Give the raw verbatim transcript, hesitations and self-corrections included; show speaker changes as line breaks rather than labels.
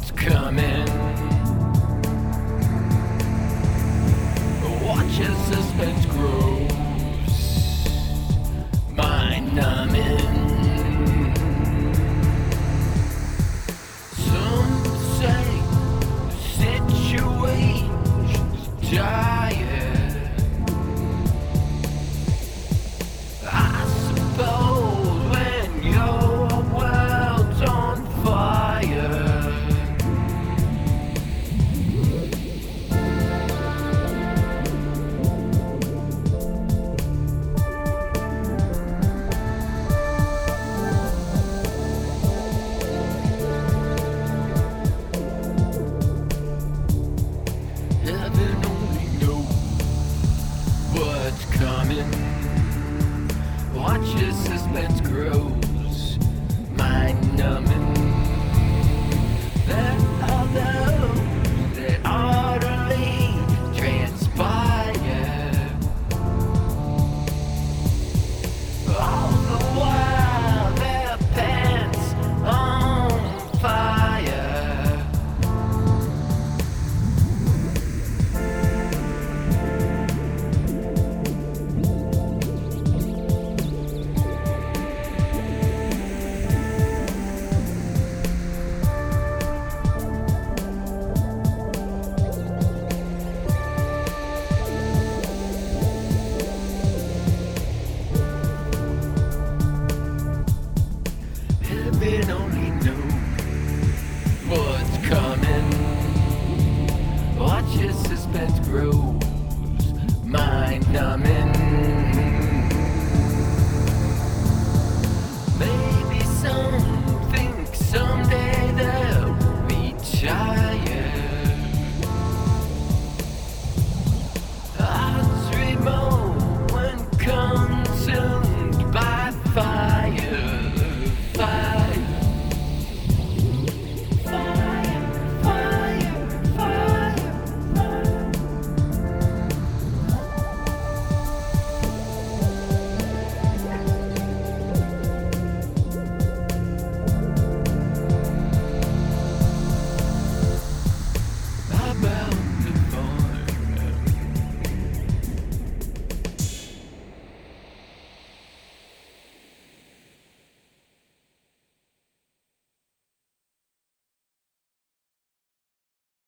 what's coming. Watch as suspense grows, mind numbing. Some say the situation's dire. I suppose when your world's on fire, heaven only knows what's coming. Watch as suspense grows, mind numbing. There are those that utterly transpire, all the while their pants on fire. Heaven only knows what's coming. Watch as suspense grows, mind numbing.